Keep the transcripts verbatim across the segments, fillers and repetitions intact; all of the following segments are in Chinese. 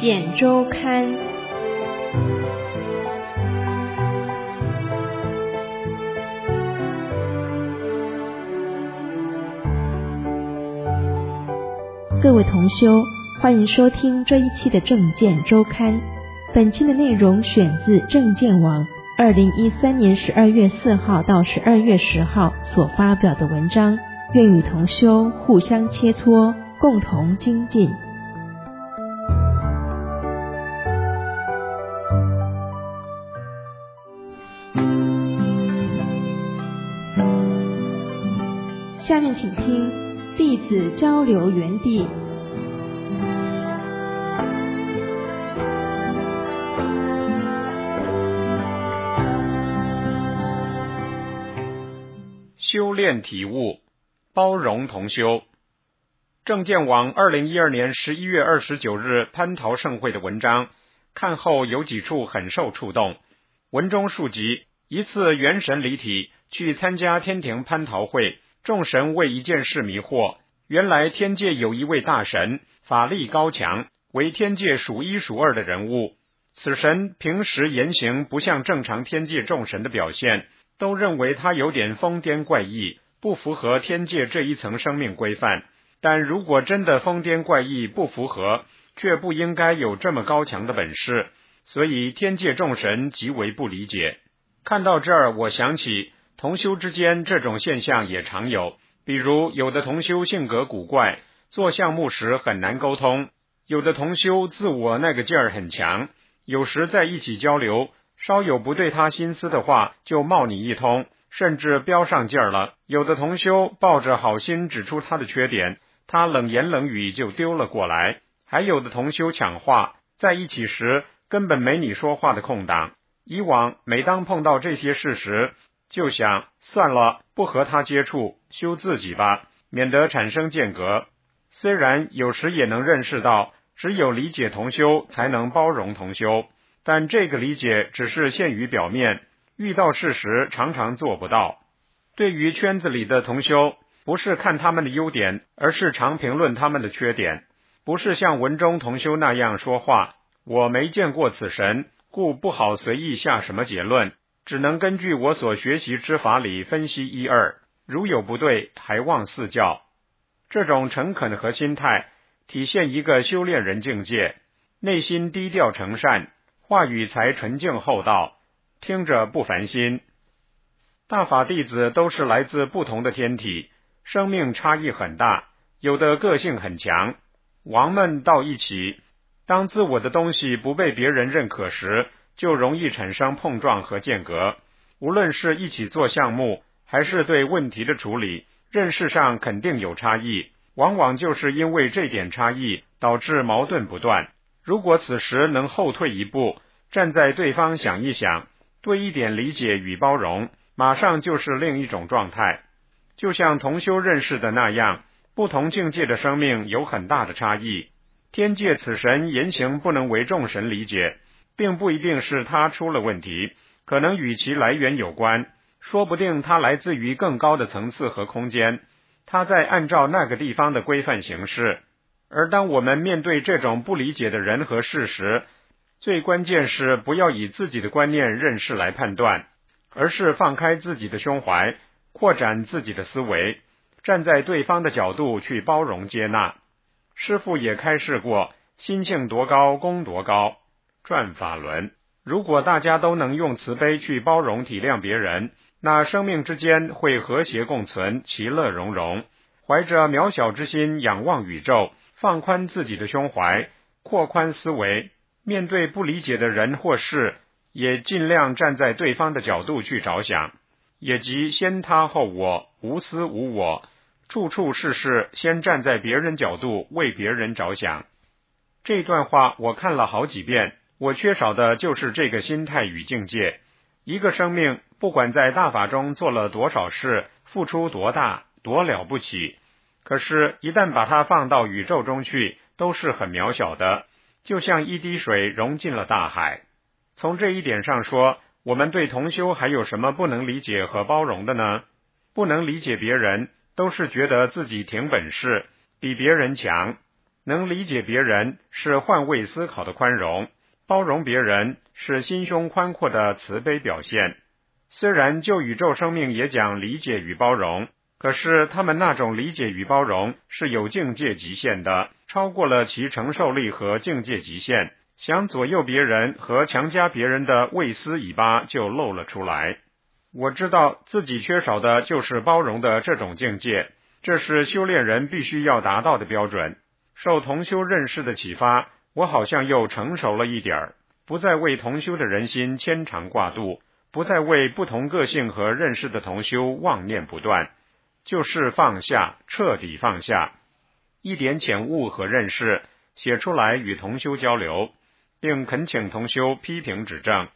见周刊》。各位同修，欢迎收听这一期的正见周刊。本期的内容选自正见网二零一三年十二月四号到十二月十号所发表的文章，愿与同修互相切磋，共同精进。下面请听弟子交流园地。 修炼体悟，包容同修。正见网二零一二年十一月二十九日蟠桃盛会的文章，看后有几处很受触动。文中述及一次元神离体去参加天庭蟠桃会，众神为一件事迷惑，原来天界有一位大神，法力高强，为天界数一数二的人物。此神平时言行不像正常天界众神的表现，都认为他有点疯癫怪异，不符合天界这一层生命规范。但如果真的疯癫怪异不符合，却不应该有这么高强的本事，所以天界众神极为不理解。看到这儿，我想起同修之间这种现象也常有，比如有的同修性格古怪，做项目时很难沟通；有的同修自我那个劲儿很强，有时在一起交流，稍有不对他心思的话就冒你一通，甚至飙上劲儿了。有的同修抱着好心指出他的缺点，他冷言冷语就丢了过来。还有的同修抢话，在一起时根本没你说话的空档。以往每当碰到这些事时，就想算了，不和他接触，修自己吧，免得产生间隔。虽然有时也能认识到，只有理解同修才能包容同修，但这个理解只是限于表面，遇到事实常常做不到。对于圈子里的同修，不是看他们的优点，而是常评论他们的缺点。不是像文中同修那样说话，我没见过此神，故不好随意下什么结论，只能根据我所学习之法理分析一二，如有不对，还望赐教。这种诚恳和心态，体现一个修炼人境界，内心低调诚善，话语才纯净厚道，听着不烦心。大法弟子都是来自不同的天体，生命差异很大，有的个性很强。王们到一起，当自我的东西不被别人认可时，就容易产生碰撞和间隔。无论是一起做项目，还是对问题的处理，认识上肯定有差异，往往就是因为这点差异导致矛盾不断。如果此时能后退一步，站在对方想一想，多一点理解与包容，马上就是另一种状态。就像同修认识的那样，不同境界的生命有很大的差异。天界此神言行不能为众神理解，并不一定是他出了问题，可能与其来源有关，说不定他来自于更高的层次和空间，他在按照那个地方的规范行事。而当我们面对这种不理解的人和事时，最关键是不要以自己的观念认识来判断，而是放开自己的胸怀，扩展自己的思维，站在对方的角度去包容接纳。师父也开示过，心性多高功多高，转法轮。如果大家都能用慈悲去包容体谅别人，那生命之间会和谐共存，其乐融融。怀着渺小之心仰望宇宙，放宽自己的胸怀，扩宽思维，面对不理解的人或事，也尽量站在对方的角度去着想，也即先他后我，无私无我，处处事事先站在别人角度为别人着想。这段话我看了好几遍，我缺少的就是这个心态与境界。一个生命不管在大法中做了多少事，付出多大多了不起，可是一旦把它放到宇宙中去，都是很渺小的，就像一滴水融进了大海。从这一点上说，我们对同修还有什么不能理解和包容的呢？不能理解别人，都是觉得自己挺本事，比别人强。 能理解别人是换位思考的宽容，包容别人是心胸宽阔的慈悲表现。虽然旧宇宙生命也讲理解与包容，可是他们那种理解与包容是有境界极限的，超过了其承受力和境界极限，想左右别人和强加别人的畏思尾巴就露了出来。我知道自己缺少的就是包容的这种境界，这是修炼人必须要达到的标准。受同修认识的启发，我好像又成熟了一点儿，不再为同修的人心牵肠挂肚，不再为不同个性和认识的同修妄念不断，就是放下，彻底放下，一点浅悟和认识写出来与同修交流，并恳请同修批评指正。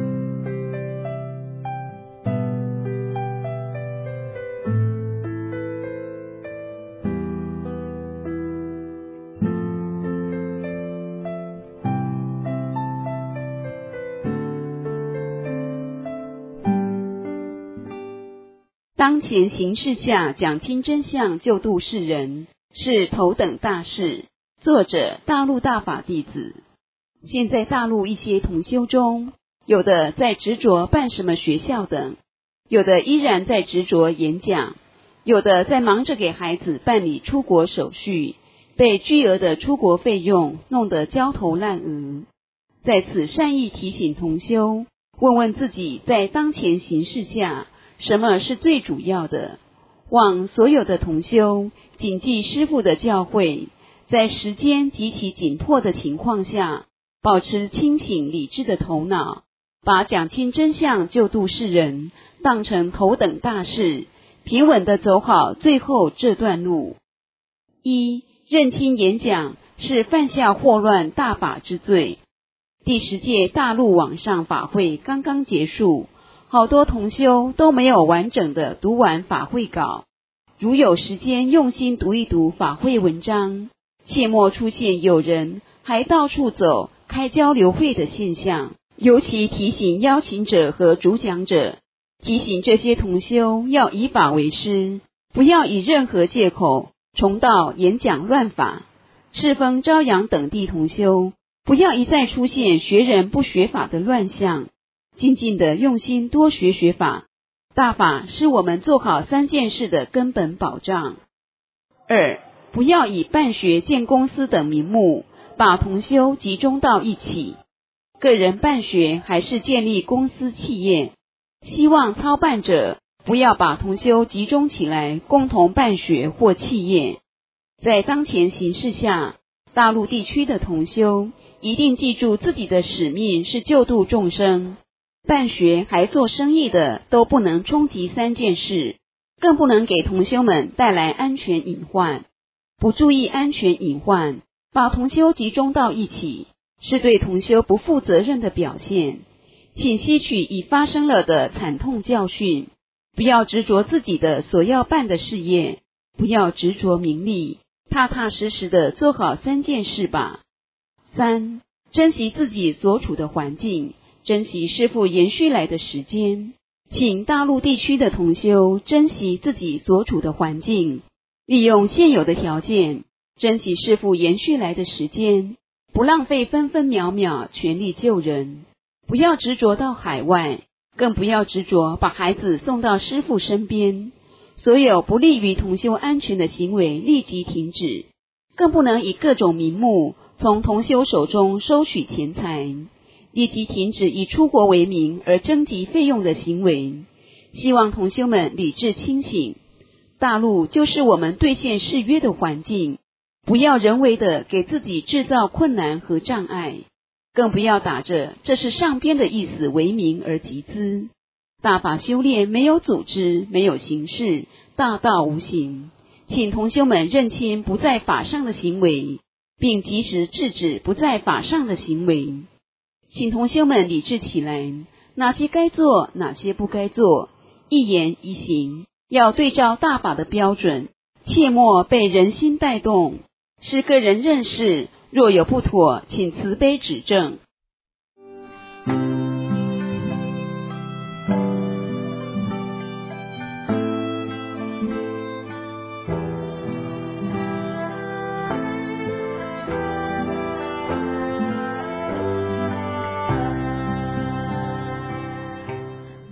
当前形势下讲清真相救度世人是头等大事。作者大陆大法弟子。现在大陆一些同修中，有的在执着办什么学校等，有的依然在执着演讲，有的在忙着给孩子办理出国手续，被巨额的出国费用弄得焦头烂额。在此善意提醒同修，问问自己在当前形势下什么是最主要的？望所有的同修谨记师父的教诲，在时间极其紧迫的情况下，保持清醒理智的头脑，把讲清真相救度世人当成头等大事，平稳地走好最后这段路。一、认清演讲是犯下祸乱大法之罪。第十届大陆网上法会刚刚结束，好多同修都没有完整的读完法会稿，如有时间用心读一读法会文章，切莫出现有人还到处走开交流会的现象。尤其提醒邀请者和主讲者，提醒这些同修要以法为师，不要以任何借口重蹈演讲乱法。赤峰、朝阳等地同修，不要一再出现学人不学法的乱象，静静的用心多学学法。大法是我们做好三件事的根本保障。二、不要以办学建公司等名目，把同修集中到一起。个人办学还是建立公司企业，希望操办者不要把同修集中起来共同办学或企业。在当前形势下，大陆地区的同修一定记住自己的使命是救度众生，办学还做生意的都不能冲击三件事，更不能给同修们带来安全隐患。不注意安全隐患，把同修集中到一起，是对同修不负责任的表现。请吸取已发生了的惨痛教训，不要执着自己的所要办的事业，不要执着名利，踏踏实实的做好三件事吧。三、珍惜自己所处的环境，珍惜师父延续来的时间。请大陆地区的同修珍惜自己所处的环境，利用现有的条件，珍惜师父延续来的时间，不浪费分分秒秒，全力救人。不要执着到海外，更不要执着把孩子送到师父身边。所有不利于同修安全的行为立即停止，更不能以各种名目从同修手中收取钱财。立即停止以出国为名而征集费用的行为。希望同修们理智清醒，大陆就是我们兑现誓约的环境，不要人为的给自己制造困难和障碍，更不要打着这是上边的意思为名而集资。大法修炼没有组织，没有形式，大道无形。请同修们认清不在法上的行为，并及时制止不在法上的行为。请同修们理智起来，哪些该做，哪些不该做，一言一行要对照大法的标准，切莫被人心带动。是个人认识，若有不妥，请慈悲指正。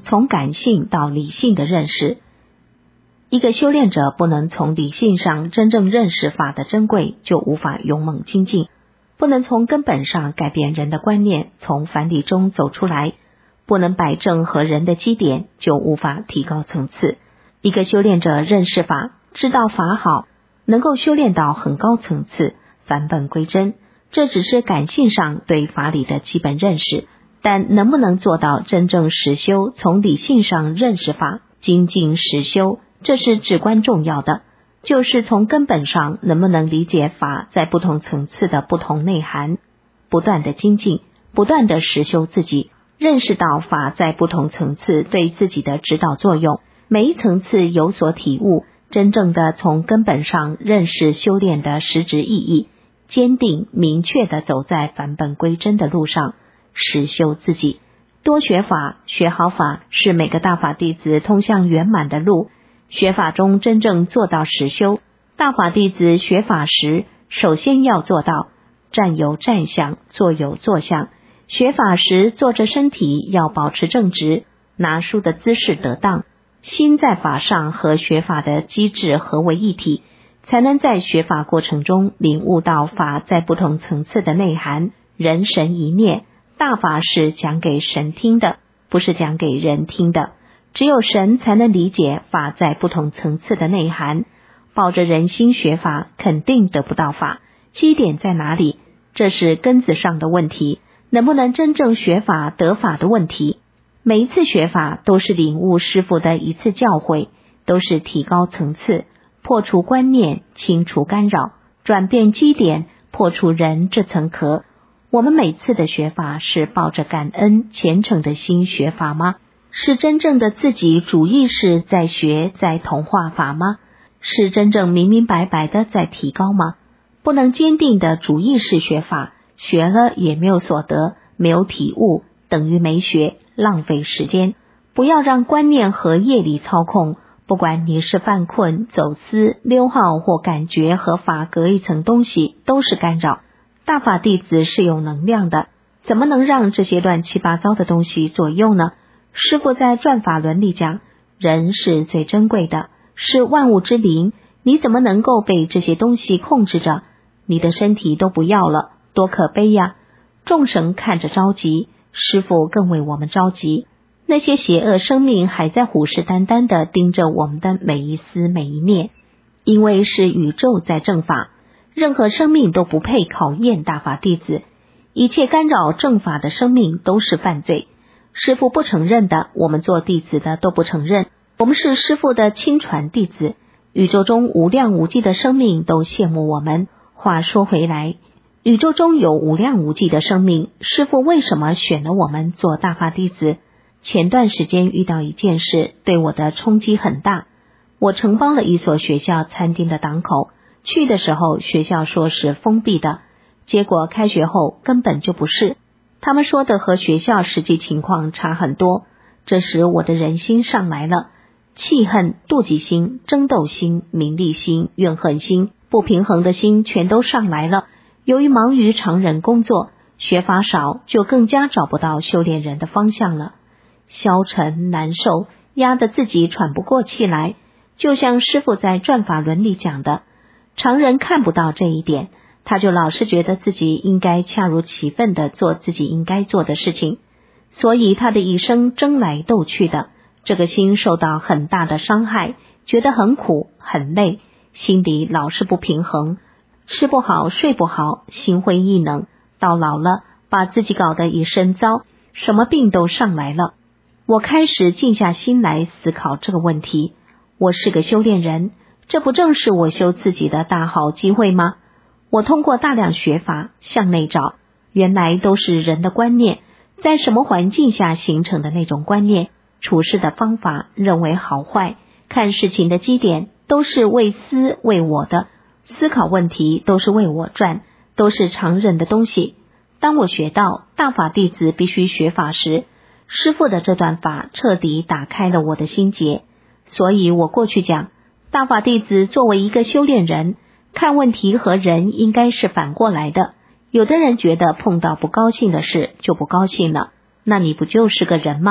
从感性到理性的认识。一个修炼者不能从理性上真正认识法的珍贵，就无法勇猛精进；不能从根本上改变人的观念，从凡理中走出来；不能摆正和人的基点，就无法提高层次。一个修炼者认识法，知道法好，能够修炼到很高层次，返本归真，这只是感性上对法理的基本认识，但能不能做到真正实修，从理性上认识法，精进实修，这是至关重要的。就是从根本上能不能理解法在不同层次的不同内涵，不断的精进，不断的实修自己，认识到法在不同层次对自己的指导作用，每一层次有所体悟，真正的从根本上认识修炼的实质意义，坚定明确地走在返本归真的路上，实修自己。多学法，学好法，是每个大法弟子通向圆满的路。学法中真正做到实修，大法弟子学法时，首先要做到站有站相，坐有坐相。学法时坐着身体要保持正直，拿书的姿势得当，心在法上和学法的机制合为一体，才能在学法过程中领悟到法在不同层次的内涵。人神一念，大法是讲给神听的，不是讲给人听的。只有神才能理解法在不同层次的内涵，抱着人心学法，肯定得不到法。基点在哪里？这是根子上的问题，能不能真正学法得法的问题。每一次学法都是领悟师父的一次教诲，都是提高层次，破除观念，清除干扰，转变基点，破除人这层壳。我们每次的学法是抱着感恩虔诚的心学法吗？是真正的自己主意识在学，在同化法吗？是真正明明白白的在提高吗？不能坚定的主意识学法，学了也没有所得，没有体悟，等于没学，浪费时间。不要让观念和业力操控，不管你是犯困、走私、溜号或感觉和法隔一层东西，都是干扰。大法弟子是有能量的，怎么能让这些乱七八糟的东西左右呢？师父在转法轮里讲，人是最珍贵的，是万物之灵，你怎么能够被这些东西控制着？你的身体都不要了，多可悲呀！众神看着着急，师父更为我们着急。那些邪恶生命还在虎视眈眈地盯着我们的每一丝每一念，因为是宇宙在正法，任何生命都不配考验大法弟子，一切干扰正法的生命都是犯罪。师父不承认的，我们做弟子的都不承认。我们是师父的亲传弟子，宇宙中无量无际的生命都羡慕我们。话说回来，宇宙中有无量无际的生命，师父为什么选了我们做大法弟子？前段时间遇到一件事，对我的冲击很大。我承包了一所学校餐厅的档口，去的时候学校说是封闭的，结果开学后根本就不是。他们说的和学校实际情况差很多，这时我的人心上来了，气恨、妒忌心、争斗心、名利心、怨恨心、不平衡的心全都上来了。由于忙于常人工作，学法少，就更加找不到修炼人的方向了。消沉难受，压得自己喘不过气来。就像师父在转法轮里讲的，常人看不到这一点，他就老是觉得自己应该恰如其分地做自己应该做的事情，所以他的一生争来斗去的，这个心受到很大的伤害，觉得很苦很累，心里老是不平衡，吃不好睡不好，心灰意冷，到老了把自己搞得一身糟，什么病都上来了。我开始静下心来思考这个问题，我是个修炼人，这不正是我修自己的大好机会吗？我通过大量学法向内找，原来都是人的观念，在什么环境下形成的那种观念，处事的方法，认为好坏，看事情的基点，都是为私为我的，思考问题都是为我转，都是常人的东西。当我学到大法弟子必须学法时，师父的这段法彻底打开了我的心结。所以我过去讲，大法弟子作为一个修炼人，看问题和人应该是反过来的。有的人觉得碰到不高兴的事就不高兴了，那你不就是个人吗？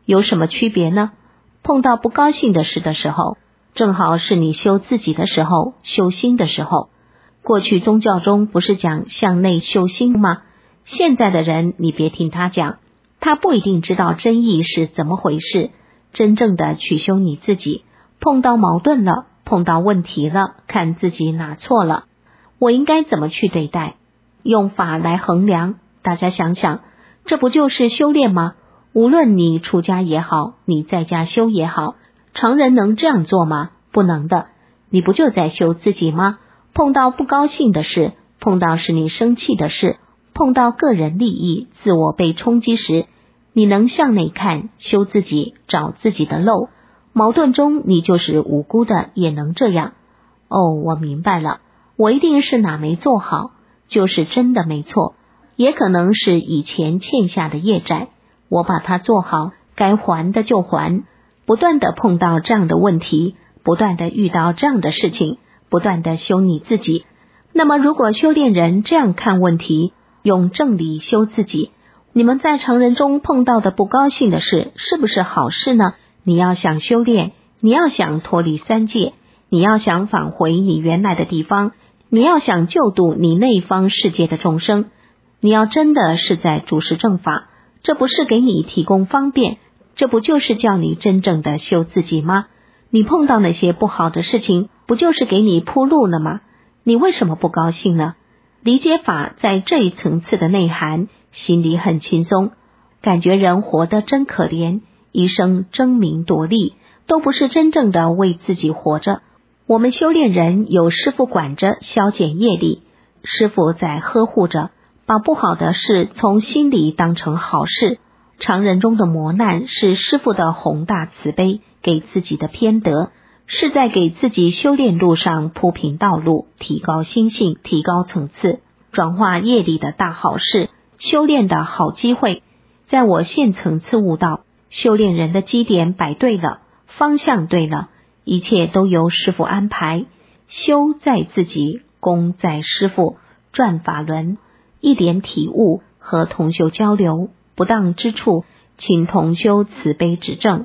有什么区别呢？碰到不高兴的事的时候，正好是你修自己的时候，修心的时候。过去宗教中不是讲向内修心吗？现在的人你别听他讲，他不一定知道真意是怎么回事。真正的去修你自己，碰到矛盾了，碰到问题了，看自己哪错了，我应该怎么去对待，用法来衡量。大家想想，这不就是修炼吗？无论你出家也好，你在家修也好，常人能这样做吗？不能的。你不就在修自己吗？碰到不高兴的事，碰到使你生气的事，碰到个人利益、自我被冲击时，你能向内看，修自己，找自己的漏。矛盾中你就是无辜的，也能这样。哦，我明白了，我一定是哪没做好，就是真的没错，也可能是以前欠下的业债，我把它做好，该还的就还。不断的碰到这样的问题，不断的遇到这样的事情，不断的修你自己。那么如果修炼人这样看问题，用正理修自己，你们在常人中碰到的不高兴的事，是不是好事呢？你要想修炼，你要想脱离三界，你要想返回你原来的地方，你要想救度你内方世界的众生，你要真的是在主持正法，这不是给你提供方便，这不就是叫你真正的修自己吗？你碰到那些不好的事情，不就是给你铺路了吗？你为什么不高兴呢？理解法在这一层次的内涵，心里很轻松，感觉人活得真可怜，一生争名夺利，都不是真正的为自己活着。我们修炼人有师父管着，消减业力，师父在呵护着，把不好的事从心里当成好事。常人中的磨难是师父的宏大慈悲，给自己的偏德，是在给自己修炼路上铺平道路，提高心性，提高层次，转化业力的大好事，修炼的好机会。在我现层次悟道，修炼人的基点摆对了，方向对了，一切都由师父安排。修在自己，功在师父，转法轮，一点体悟，和同修交流，不当之处，请同修慈悲指正。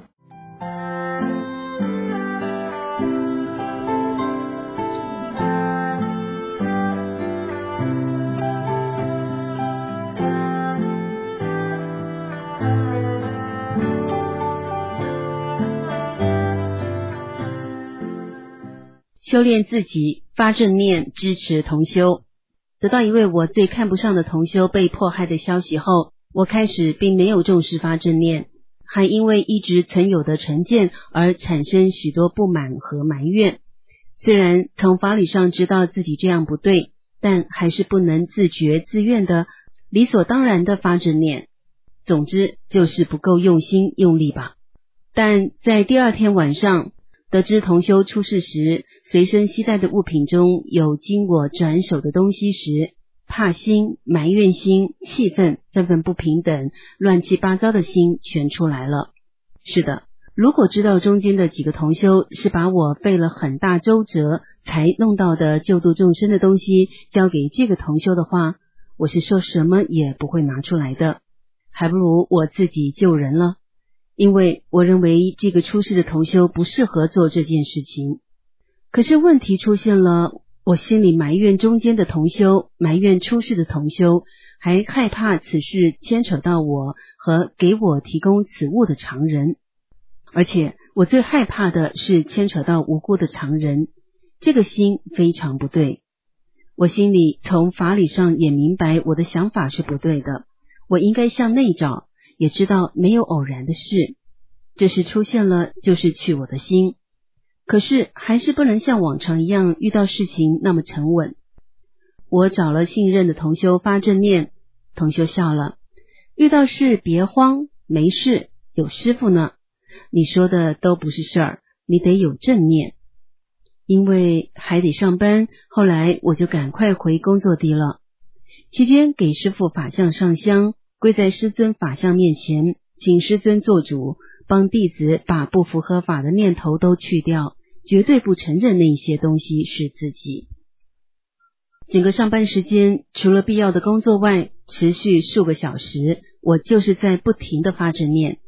修炼自己，发正念，支持同修。得到一位我最看不上的同修被迫害的消息后，我开始并没有重视发正念，还因为一直存有的成见而产生许多不满和埋怨。虽然从法理上知道自己这样不对，但还是不能自觉自愿的理所当然的发正念。总之就是不够用心用力吧。但在第二天晚上得知同修出事时，随身携带的物品中有经我转手的东西时，怕心、埋怨心、气愤、愤愤不平等乱七八糟的心全出来了。是的，如果知道中间的几个同修是把我费了很大周折才弄到的救度众生的东西交给这个同修的话，我是说什么也不会拿出来的，还不如我自己救人了。因为我认为这个出事的同修不适合做这件事情。可是问题出现了，我心里埋怨中间的同修，埋怨出事的同修，还害怕此事牵扯到我和给我提供此物的常人。而且我最害怕的是牵扯到无辜的常人，这个心非常不对。我心里从法理上也明白我的想法是不对的，我应该向内找，也知道没有偶然的事，这事出现了就是去我的心。可是还是不能像往常一样遇到事情那么沉稳。我找了信任的同修发正念，同修笑了，遇到事别慌，没事，有师父呢，你说的都不是事儿，你得有正念。因为还得上班，后来我就赶快回工作地了。期间给师父法相上香，跪在师尊法相面前，请师尊做主，帮弟子把不符合法的念头都去掉，绝对不承认那些东西是自己。整个上班时间除了必要的工作外，持续数个小时，我就是在不停的发正念。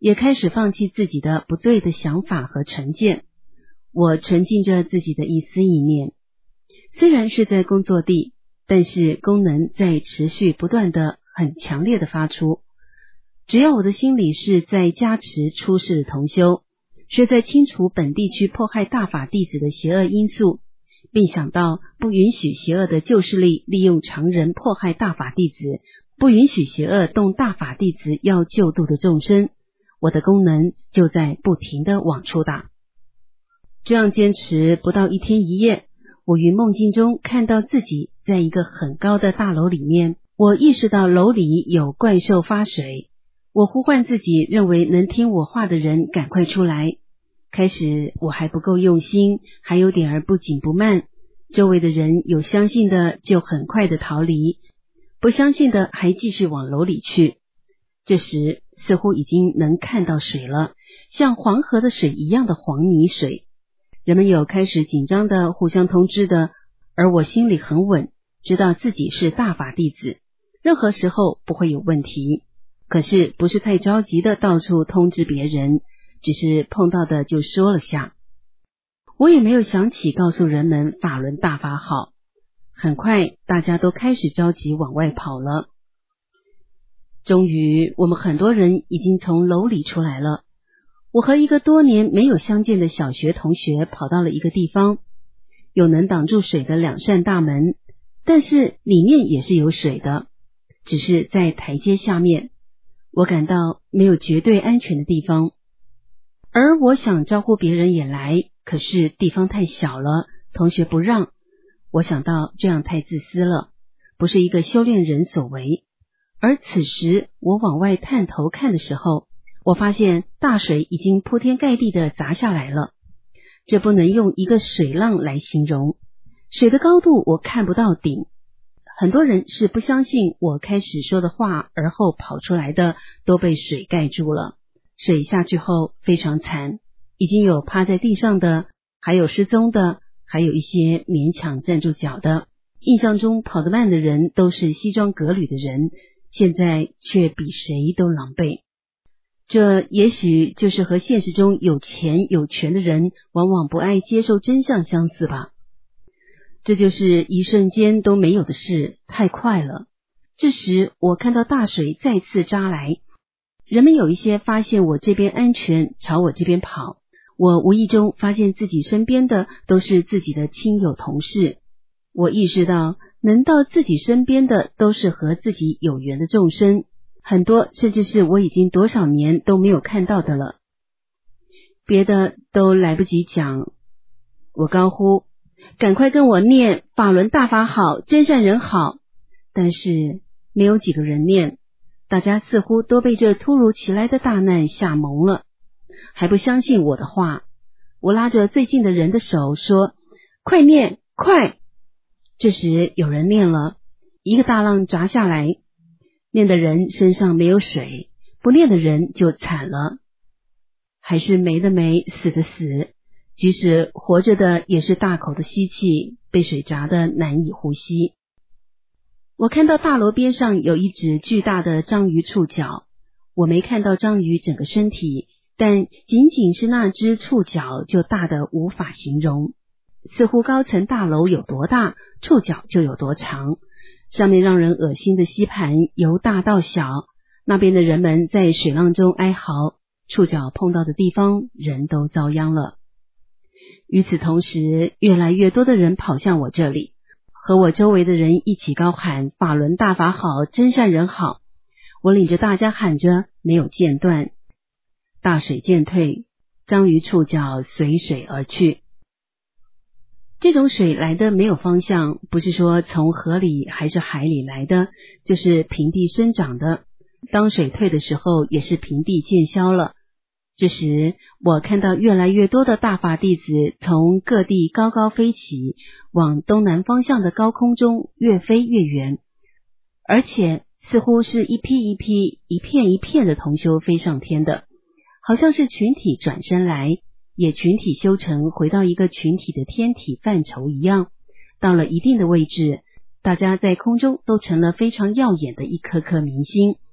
也开始放弃自己的不对的想法和成见。我沉浸着自己的一思意念，虽然是在工作地，但是功能在持续不断的很强烈的发出。只要我的心里是在加持出世的同修，是在清除本地区迫害大法弟子的邪恶因素，并想到不允许邪恶的旧势力利用常人迫害大法弟子，不允许邪恶动大法弟子要救度的众生，我的功能就在不停的往出打。这样坚持不到一天一夜，我于梦境中看到自己在一个很高的大楼里面，我意识到楼里有怪兽发水，我呼唤自己认为能听我话的人赶快出来。开始我还不够用心，还有点儿不紧不慢，周围的人有相信的就很快的逃离，不相信的还继续往楼里去。这时似乎已经能看到水了，像黄河的水一样的黄泥水。人们有开始紧张的互相通知的，而我心里很稳，知道自己是大法弟子，任何时候不会有问题。可是不是太着急的到处通知别人，只是碰到的就说了下。我也没有想起告诉人们法轮大法好。很快大家都开始着急往外跑了。终于我们很多人已经从楼里出来了。我和一个多年没有相见的小学同学跑到了一个地方，有能挡住水的两扇大门，但是里面也是有水的，只是在台阶下面。我感到没有绝对安全的地方，而我想招呼别人也来，可是地方太小了，同学不让。我想到这样太自私了，不是一个修炼人所为。而此时我往外探头看的时候，我发现大水已经铺天盖地的砸下来了。这不能用一个水浪来形容，水的高度我看不到顶。很多人是不相信我开始说的话，而后跑出来的都被水盖住了。水下去后非常惨，已经有趴在地上的，还有失踪的，还有一些勉强站住脚的。印象中跑得慢的人都是西装革履的人，现在却比谁都狼狈。这也许就是和现实中有钱有权的人往往不爱接受真相相似吧。这就是一瞬间都没有的事，太快了。这时我看到大水再次扎来，人们有一些发现我这边安全，朝我这边跑。我无意中发现自己身边的都是自己的亲友同事，我意识到能到自己身边的都是和自己有缘的众生，很多甚至是我已经多少年都没有看到的了。别的都来不及讲，我高呼赶快跟我念法轮大法好，真善人好，但是没有几个人念，大家似乎都被这突如其来的大难吓懵了，还不相信我的话。我拉着最近的人的手说快念快。这时有人念了，一个大浪砸下来，念的人身上没有水，不念的人就惨了，还是没的没，死的死，即使活着的也是大口的吸气，被水砸得难以呼吸。我看到大楼边上有一只巨大的章鱼触角，我没看到章鱼整个身体，但仅仅是那只触角就大得无法形容。似乎高层大楼有多大，触角就有多长，上面让人恶心的吸盘由大到小，那边的人们在水浪中哀嚎，触角碰到的地方人都遭殃了。与此同时，越来越多的人跑向我这里，和我周围的人一起高喊法轮大法好，真善人好。我领着大家喊着，没有间断。大水渐退，章鱼触角随水而去。这种水来的没有方向，不是说从河里还是海里来的，就是平地生长的。当水退的时候，也是平地见消了。这时我看到越来越多的大法弟子从各地高高飞起，往东南方向的高空中越飞越远，而且似乎是一批一批一片一片的同修飞上天的，好像是群体转身来，也群体修成回到一个群体的天体范畴一样。到了一定的位置，大家在空中都成了非常耀眼的一颗颗明星，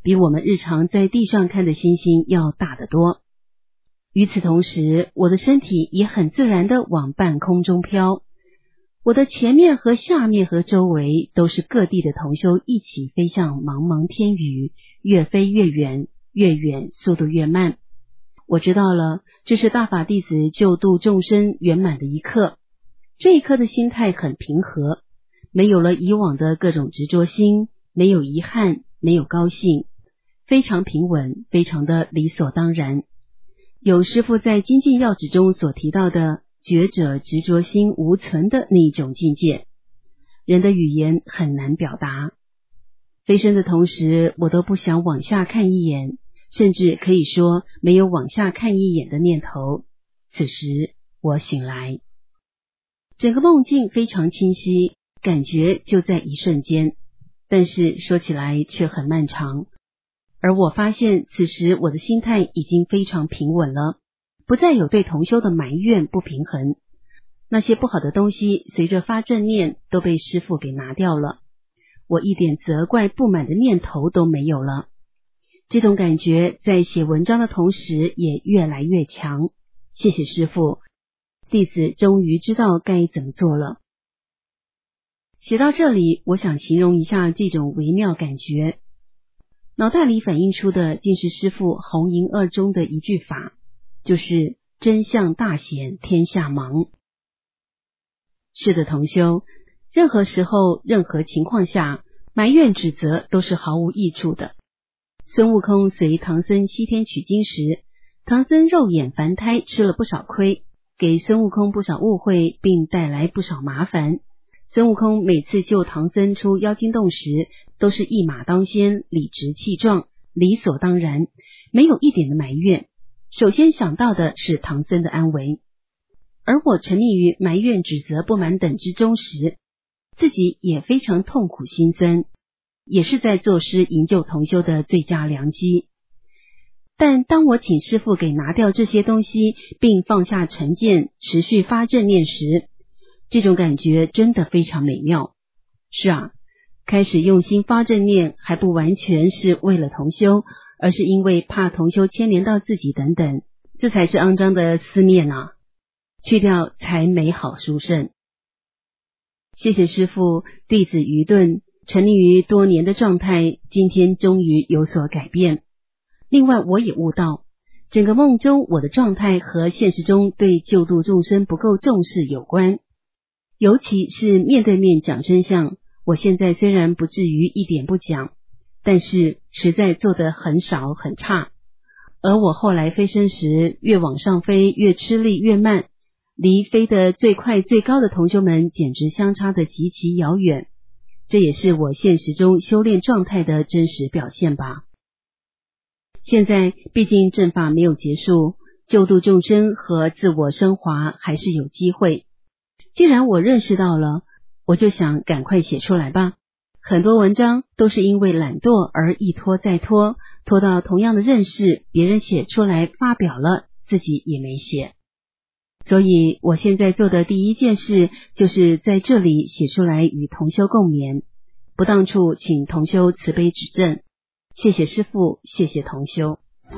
比我们日常在地上看的星星要大得多。与此同时，我的身体也很自然地往半空中飘，我的前面和下面和周围都是各地的同修一起飞向茫茫天宇，越飞越远，越远速度越慢。我知道了，这是大法弟子救度众生圆满的一刻。这一刻的心态很平和，没有了以往的各种执着心，没有遗憾，没有高兴，非常平稳，非常的理所当然。有师父在精进要旨中所提到的觉者执着心无存的那一种境界，人的语言很难表达。飞升的同时，我都不想往下看一眼，甚至可以说没有往下看一眼的念头。此时我醒来，整个梦境非常清晰，感觉就在一瞬间，但是说起来却很漫长。而我发现此时我的心态已经非常平稳了，不再有对同修的埋怨不平衡，那些不好的东西随着发正念都被师父给拿掉了，我一点责怪不满的念头都没有了。这种感觉在写文章的同时也越来越强。谢谢师父，弟子终于知道该怎么做了。写到这里，我想形容一下这种微妙感觉。脑袋里反映出的竟是师父红银二中的一句法，就是真相大显天下茫。是的，同修，任何时候任何情况下埋怨指责都是毫无益处的。孙悟空随唐僧西天取经时，唐僧肉眼凡胎吃了不少亏，给孙悟空不少误会，并带来不少麻烦。孙悟空每次救唐僧出妖精洞时，都是一马当先，理直气壮，理所当然，没有一点的埋怨。首先想到的是唐僧的安危。而我沉溺于埋怨、指责、不满等之中时，自己也非常痛苦心酸，也是在作诗营救同修的最佳良机。但当我请师父给拿掉这些东西，并放下成见，持续发正念时，这种感觉真的非常美妙。是啊，开始用心发正念还不完全是为了同修，而是因为怕同修牵连到自己等等，这才是肮脏的思念啊，去掉才美好殊胜。谢谢师父，弟子愚钝，沉溺于多年的状态，今天终于有所改变。另外我也悟到，整个梦中我的状态和现实中对救度众生不够重视有关，尤其是面对面讲真相，我现在虽然不至于一点不讲，但是实在做得很少很差。而我后来飞升时，越往上飞越吃力越慢，离飞得最快最高的同修们简直相差得极其遥远，这也是我现实中修炼状态的真实表现吧。现在毕竟正法没有结束，救度众生和自我升华还是有机会。既然我认识到了，我就想赶快写出来吧。很多文章都是因为懒惰而一拖再拖，拖到同样的认识，别人写出来发表了，自己也没写。所以我现在做的第一件事，就是在这里写出来与同修共勉，不当处请同修慈悲指正。谢谢师父，谢谢同修。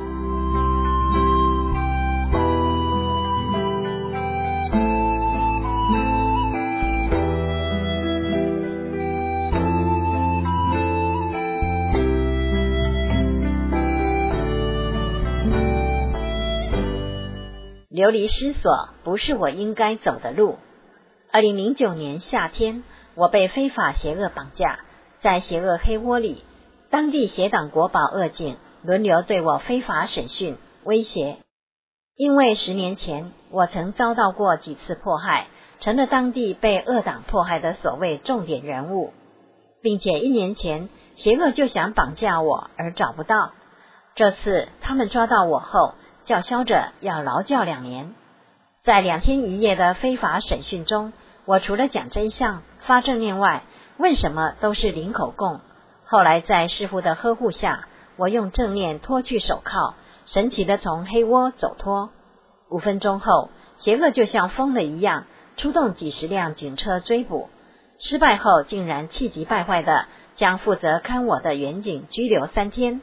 流离失所不是我应该走的路。二零零九年夏天，我被非法邪恶绑架，在邪恶黑窝里，当地邪党国保恶警轮流对我非法审讯威胁。因为十年前我曾遭到过几次迫害，成了当地被恶党迫害的所谓重点人物，并且一年前邪恶就想绑架我而找不到，这次他们抓到我后叫嚣着要劳教两年。在两天一夜的非法审讯中，我除了讲真相发正念外，问什么都是零口供。后来在师父的呵护下，我用正念脱去手铐，神奇的从黑窝走脱。五分钟后，邪恶就像疯了一样出动几十辆警车追捕，失败后竟然气急败坏的将负责看我的远警拘留三天，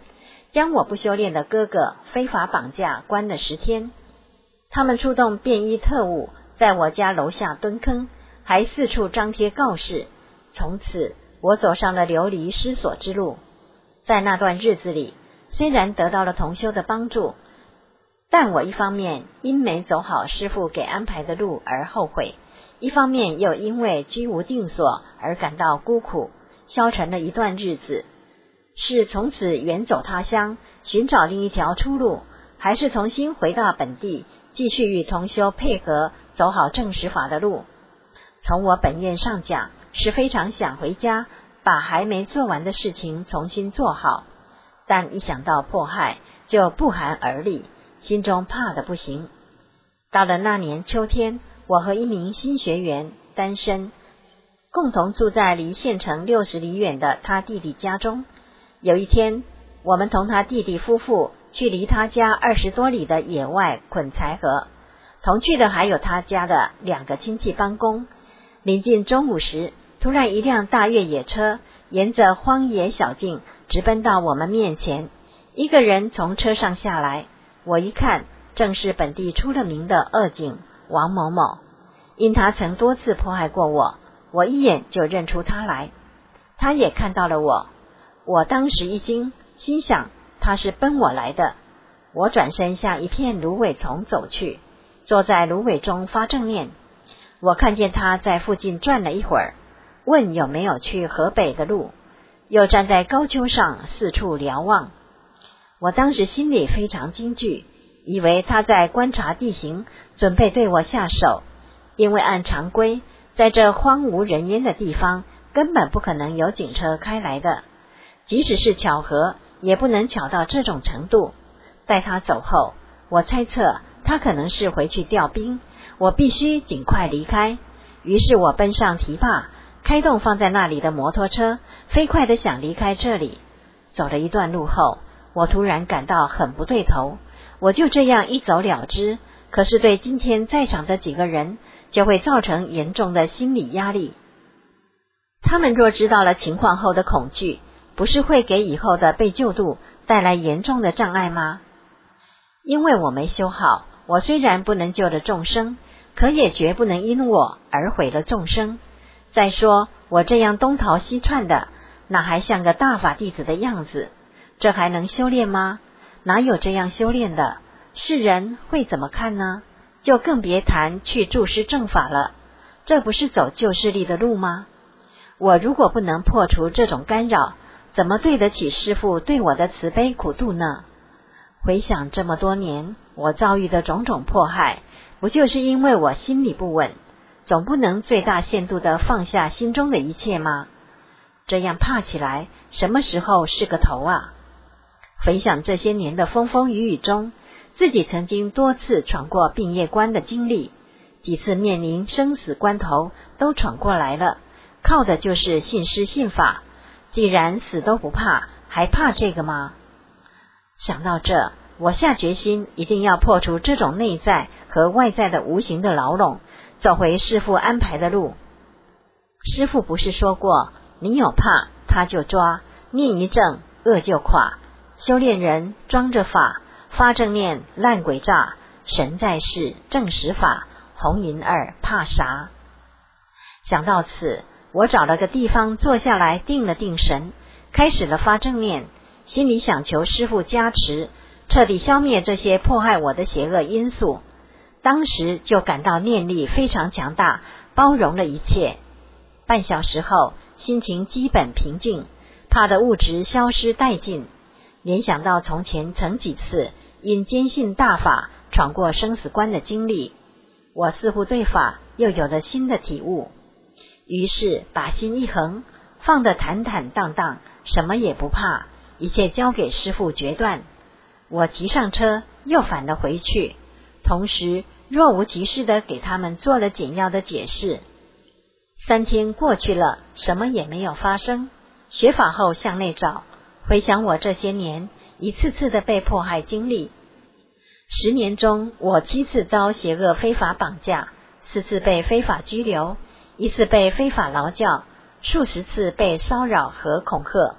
将我不修炼的哥哥非法绑架关了十天。他们出动便衣特务，在我家楼下蹲坑，还四处张贴告示。从此我走上了流离失所之路。在那段日子里，虽然得到了同修的帮助，但我一方面因没走好师父给安排的路而后悔，一方面又因为居无定所而感到孤苦，消沉了一段日子。是从此远走他乡，寻找另一条出路，还是重新回到本地，继续与同修配合，走好正实法的路？从我本愿上讲，是非常想回家，把还没做完的事情重新做好，但一想到迫害，就不寒而栗，心中怕得不行。到了那年秋天，我和一名新学员单身，共同住在离县城六十里远的他弟弟家中。有一天，我们同他弟弟夫妇去离他家二十多里的野外捆柴禾，同去的还有他家的两个亲戚帮工。临近中午时，突然一辆大越野车沿着荒野小径直奔到我们面前，一个人从车上下来，我一看，正是本地出了名的恶警王某某。因他曾多次迫害过我，我一眼就认出他来。他也看到了我，我当时一惊，心想他是奔我来的。我转身向一片芦苇丛走去，坐在芦苇中发正念。我看见他在附近转了一会儿，问有没有去河北的路，又站在高丘上四处瞭望。我当时心里非常惊惧，以为他在观察地形，准备对我下手，因为按常规，在这荒无人烟的地方根本不可能有警车开来的，即使是巧合，也不能巧到这种程度。待他走后，我猜测他可能是回去调兵，我必须尽快离开。于是我奔上堤坝，开动放在那里的摩托车，飞快地想离开这里。走了一段路后，我突然感到很不对头，我就这样一走了之，可是对今天在场的几个人就会造成严重的心理压力。他们若知道了情况后的恐惧，不是会给以后的被救度带来严重的障碍吗？因为我没修好，我虽然不能救了众生，可也绝不能因我而毁了众生。再说我这样东逃西窜的，哪还像个大法弟子的样子？这还能修炼吗？哪有这样修炼的？世人会怎么看呢？就更别谈去注释正法了。这不是走旧势力的路吗？我如果不能破除这种干扰，怎么对得起师父对我的慈悲苦度呢？回想这么多年我遭遇的种种迫害，不就是因为我心里不稳，总不能最大限度地放下心中的一切吗？这样怕起来，什么时候是个头啊？回想这些年的风风雨雨中，自己曾经多次闯过病业关的经历，几次面临生死关头都闯过来了，靠的就是信师信法。既然死都不怕，还怕这个吗？想到这，我下决心一定要破除这种内在和外在的无形的牢笼，走回师父安排的路。师父不是说过，你有怕他就抓，念一正恶就垮，修炼人装着法，发正念烂鬼诈，神在世正实法，红银二怕啥？想到此，我找了个地方坐下来，定了定神，开始了发正念，心里想求师父加持，彻底消灭这些迫害我的邪恶因素。当时就感到念力非常强大，包容了一切。半小时后，心情基本平静，怕的物质消失殆尽。联想到从前曾几次因坚信大法闯过生死关的经历，我似乎对法又有了新的体悟。于是把心一横，放得坦坦荡荡，什么也不怕，一切交给师父决断。我急上车，又返了回去，同时若无其事地给他们做了简要的解释。三天过去了，什么也没有发生。学法后向内找，回想我这些年一次次的被迫害经历。十年中，我七次遭邪恶非法绑架，四次被非法拘留，一次被非法劳教，数十次被骚扰和恐吓。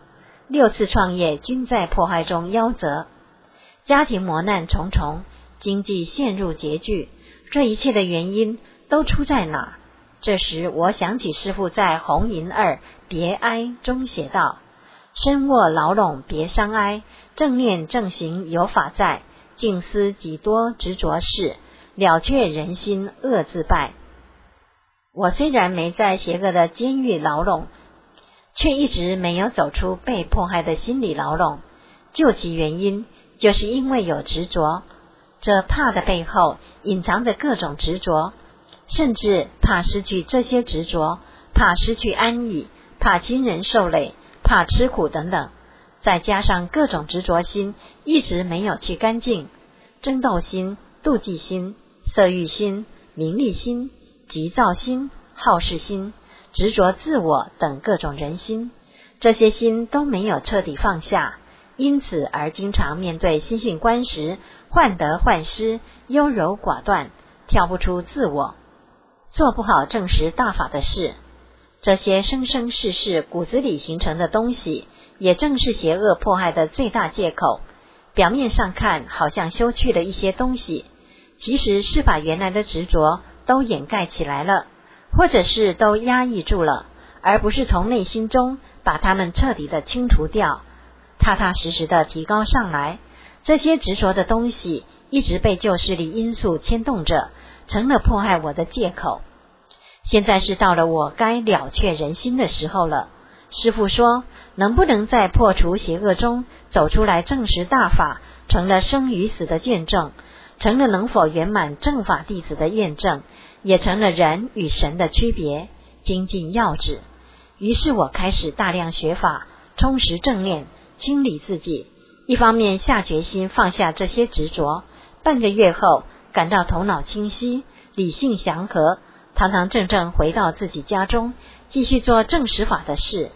六次创业均在迫害中夭折，家庭磨难重重，经济陷入拮据，这一切的原因都出在哪？这时我想起师父在《红银二别哀》中写道：身卧牢笼别伤哀，正念正行有法在，静思几多执着事，了却人心恶自败。我虽然没在邪恶的监狱牢笼，却一直没有走出被迫害的心理牢笼。究其原因，就是因为有执着，这怕的背后隐藏着各种执着，甚至怕失去这些执着，怕失去安逸，怕亲人受累，怕吃苦等等，再加上各种执着心一直没有去干净，争斗心、妒忌心、色欲心、名利心、急躁心、好事心、执着自我等各种人心，这些心都没有彻底放下，因此而经常面对心性观时患得患失，优柔寡断，跳不出自我，做不好正实大法的事。这些生生世世骨子里形成的东西，也正是邪恶迫害的最大借口。表面上看好像修去了一些东西，其实是把原来的执着都掩盖起来了，或者是都压抑住了，而不是从内心中把它们彻底的清除掉，踏踏实实的提高上来。这些执着的东西一直被旧势力因素牵动着，成了迫害我的借口。现在是到了我该了却人心的时候了。师父说，能不能在破除邪恶中走出来证实大法，成了生与死的见证，成了能否圆满正法弟子的验证，也成了人与神的区别，精进要旨。于是我开始大量学法，充实正念，清理自己，一方面下决心放下这些执着。半个月后，感到头脑清晰，理性祥和，堂堂正正回到自己家中，继续做正实法的事。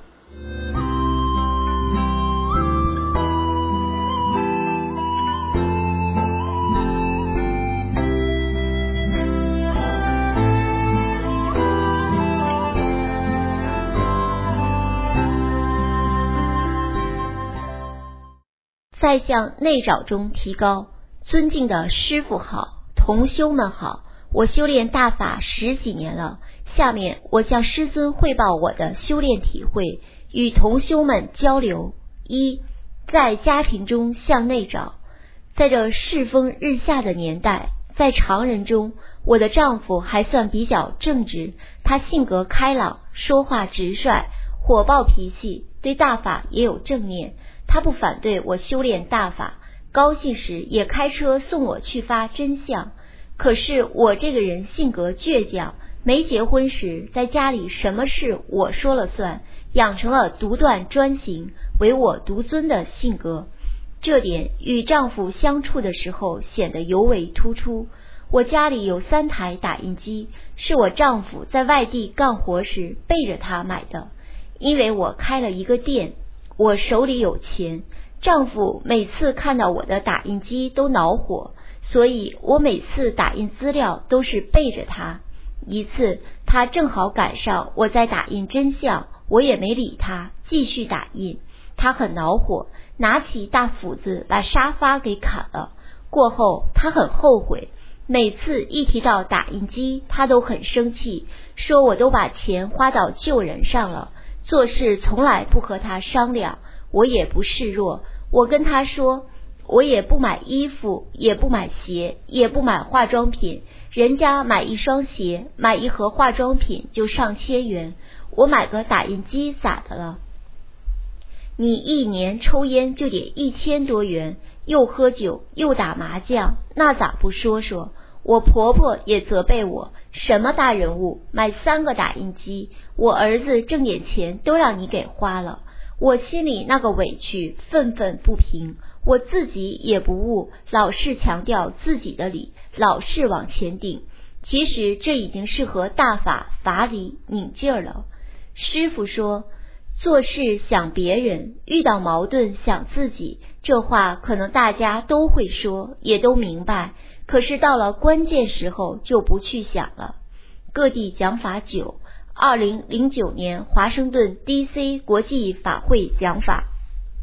在向内找中提高。尊敬的师父好，同修们好，我修炼大法十几年了，下面我向师尊汇报我的修炼体会，与同修们交流。一，在家庭中向内找。在这世风日下的年代，在常人中，我的丈夫还算比较正直，他性格开朗，说话直率，火爆脾气，对大法也有正念。他不反对我修炼大法，高兴时也开车送我去发真相。可是我这个人性格倔强，没结婚时在家里什么事我说了算，养成了独断专行，唯我独尊的性格。这点与丈夫相处的时候显得尤为突出。我家里有三台打印机，是我丈夫在外地干活时背着他买的。因为我开了一个店，我手里有钱，丈夫每次看到我的打印机都恼火，所以我每次打印资料都是背着他。一次他正好赶上我在打印真相，我也没理他，继续打印。他很恼火，拿起大斧子把沙发给砍了。过后他很后悔，每次一提到打印机他都很生气，说我都把钱花到救人上了，做事从来不和他商量。我也不示弱，我跟他说，我也不买衣服，也不买鞋，也不买化妆品，人家买一双鞋，买一盒化妆品就上千元，我买个打印机咋的了？你一年抽烟就得一千多元，又喝酒又打麻将，那咋不说说？我婆婆也责备我，什么大人物买三个打印机，我儿子挣点钱都让你给花了。我心里那个委屈，愤愤不平，我自己也不悟，老是强调自己的理，老是往前顶。其实这已经是和大法法理拧劲儿了。师父说，做事想别人，遇到矛盾想自己，这话可能大家都会说，也都明白，可是到了关键时候就不去想了。各地讲法九，二零零九年华盛顿 D C 国际法会讲法。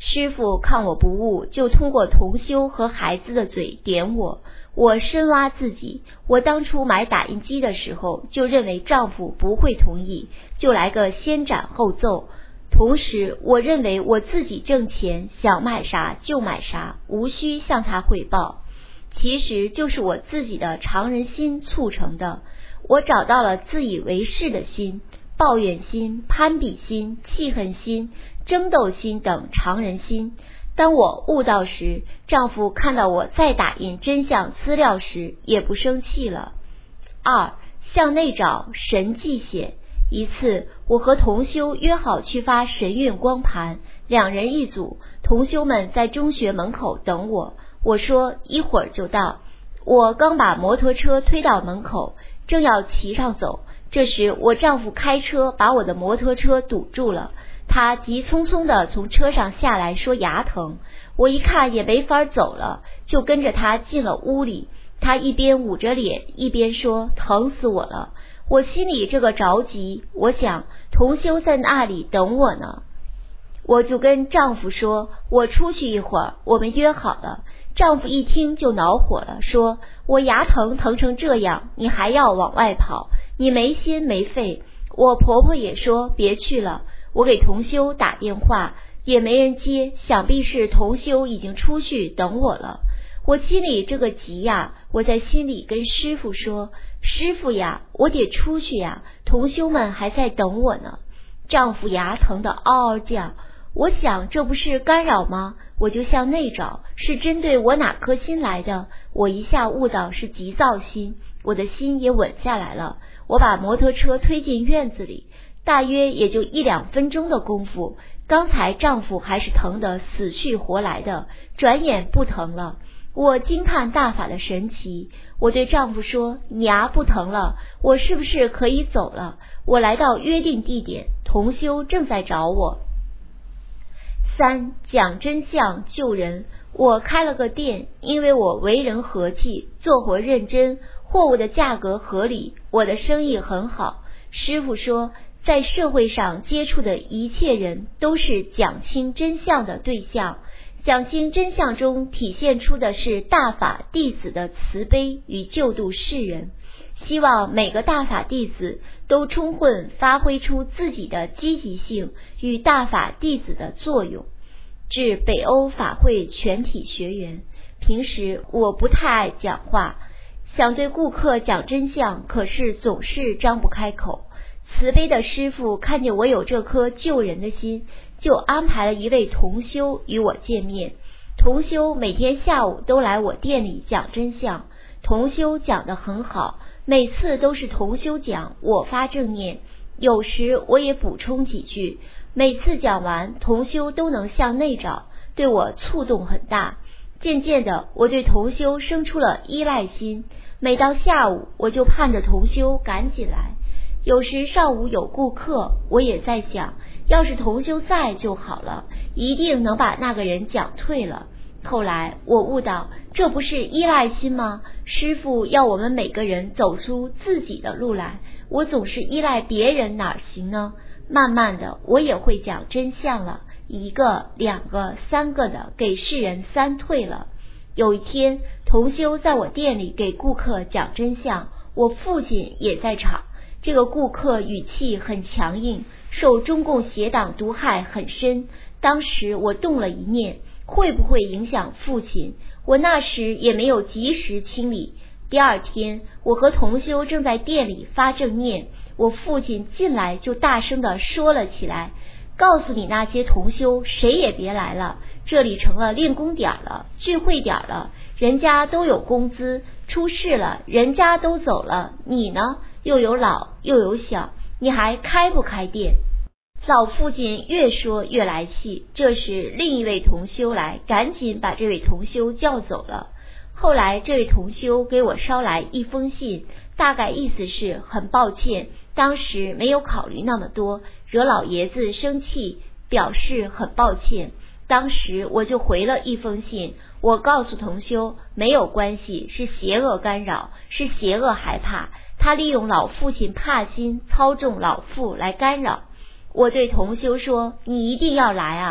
师父看我不悟，就通过同修和孩子的嘴点我。我深挖自己，我当初买打印机的时候就认为丈夫不会同意，就来个先斩后奏。同时我认为我自己挣钱，想买啥就买啥，无需向他汇报。其实就是我自己的常人心促成的。我找到了自以为是的心、抱怨心、攀比心、气恨心、争斗心等常人心。当我悟到时，丈夫看到我再打印真相资料时也不生气了。二、向内找神迹显。一次我和同修约好去发神韵光盘，两人一组，同修们在中学门口等我，我说一会儿就到。我刚把摩托车推到门口，正要骑上走，这时我丈夫开车把我的摩托车堵住了，他急匆匆地从车上下来说牙疼，我一看也没法走了，就跟着他进了屋里。他一边捂着脸一边说疼死我了。我心里这个着急，我想同修在那里等我呢，我就跟丈夫说我出去一会儿，我们约好了。丈夫一听就恼火了，说我牙疼疼成这样，你还要往外跑，你没心没肺。我婆婆也说别去了，我给同修打电话也没人接，想必是同修已经出去等我了。我心里这个急呀，我在心里跟师父说，师父呀，我得出去呀，同修们还在等我呢。丈夫牙疼的嗷嗷叫，我想这不是干扰吗？我就向内找，是针对我哪颗心来的？我一下悟到是急躁心，我的心也稳下来了。我把摩托车推进院子里，大约也就一两分钟的功夫，刚才丈夫还是疼得死去活来的，转眼不疼了。我惊叹大法的神奇，我对丈夫说，你牙不疼了，我是不是可以走了？我来到约定地点，同修正在找我。三、讲真相救人。我开了个店，因为我为人和气，做活认真，货物的价格合理，我的生意很好。师父说，在社会上接触的一切人都是讲清真相的对象，讲清真相中体现出的是大法弟子的慈悲与救度世人。希望每个大法弟子都充分发挥出自己的积极性与大法弟子的作用。致北欧法会全体学员，平时我不太爱讲话，想对顾客讲真相，可是总是张不开口。慈悲的师父看见我有这颗救人的心，就安排了一位同修与我见面。同修每天下午都来我店里讲真相，同修讲得很好，每次都是同修讲，我发正念，有时我也补充几句。每次讲完，同修都能向内找，对我触动很大。渐渐的，我对同修生出了依赖心，每到下午我就盼着同修赶紧来。有时上午有顾客，我也在想，要是同修在就好了，一定能把那个人讲退了。后来我悟到，这不是依赖心吗？师父要我们每个人走出自己的路来，我总是依赖别人，哪行呢？慢慢的，我也会讲真相了，一个、两个、三个的给世人三退了。有一天，同修在我店里给顾客讲真相，我父亲也在场。这个顾客语气很强硬，受中共邪党毒害很深。当时我动了一念，会不会影响父亲？我那时也没有及时清理。第二天，我和同修正在店里发正念，我父亲进来就大声地说了起来，告诉你那些同修谁也别来了，这里成了练功点了，聚会点了，人家都有工资，出事了人家都走了，你呢又有老又有小，你还开不开店？老父亲越说越来气，这时另一位同修来，赶紧把这位同修叫走了。后来这位同修给我捎来一封信，大概意思是很抱歉，当时没有考虑那么多，惹老爷子生气，表示很抱歉。当时我就回了一封信，我告诉同修没有关系，是邪恶干扰，是邪恶害怕，他利用老父亲怕心操纵老父来干扰。我对同修说，你一定要来啊，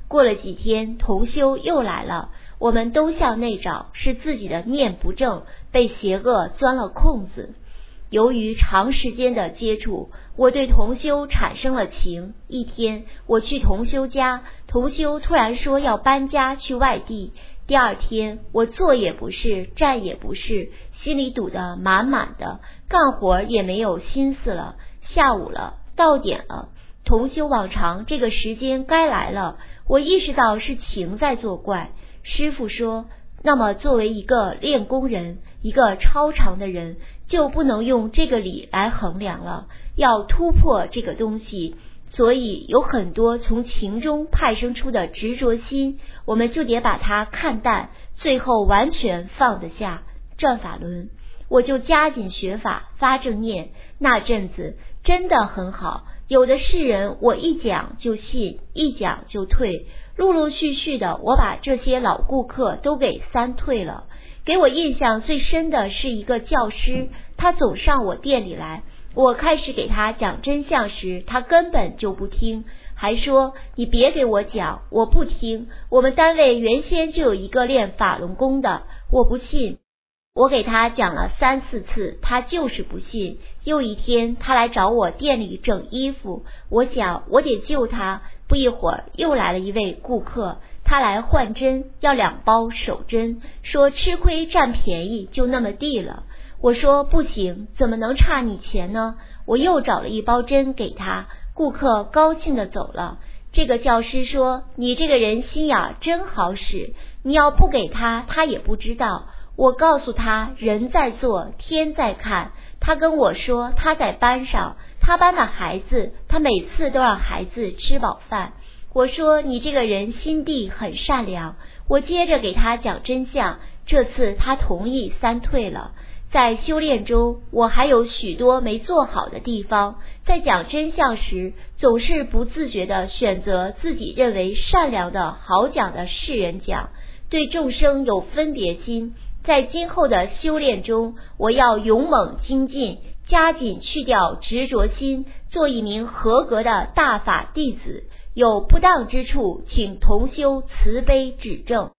过了几天，同修又来了，我们都向内找，是自己的念不正，被邪恶钻了空子。由于长时间的接触，我对同修产生了情。一天我去同修家，同修突然说要搬家去外地。第二天我坐也不是，站也不是，心里堵得满满的，干活也没有心思了。下午了，到点了，同修往常这个时间该来了，我意识到是情在作怪。师父说，那么作为一个练功人，一个超常的人，就不能用这个理来衡量了，要突破这个东西。所以有很多从情中派生出的执着心，我们就得把它看淡，最后完全放得下。转法轮，我就加紧学法，发正念。那阵子真的很好，有的是人我一讲就信，一讲就退，陆陆续续的我把这些老顾客都给三退了。给我印象最深的是一个教师，他总上我店里来，我开始给他讲真相时，他根本就不听，还说你别给我讲，我不听，我们单位原先就有一个练法轮功的，我不信。我给他讲了三四次，他就是不信。又一天他来找我店里整衣服，我想我得救他。不一会儿又来了一位顾客，他来换针，要两包手针，说吃亏占便宜就那么地了。我说不行，怎么能差你钱呢？我又找了一包针给他，顾客高兴地走了。这个教师说，你这个人心眼真好使，你要不给他，他也不知道。我告诉他，人在做，天在看。他跟我说，他在班上，他班的孩子，他每次都让孩子吃饱饭。我说，你这个人心地很善良。我接着给他讲真相，这次他同意三退了。在修炼中，我还有许多没做好的地方，在讲真相时，总是不自觉地选择自己认为善良的好讲的世人讲，对众生有分别心。在今后的修炼中，我要勇猛精进，加紧去掉执着心，做一名合格的大法弟子。有不当之处，请同修慈悲指正。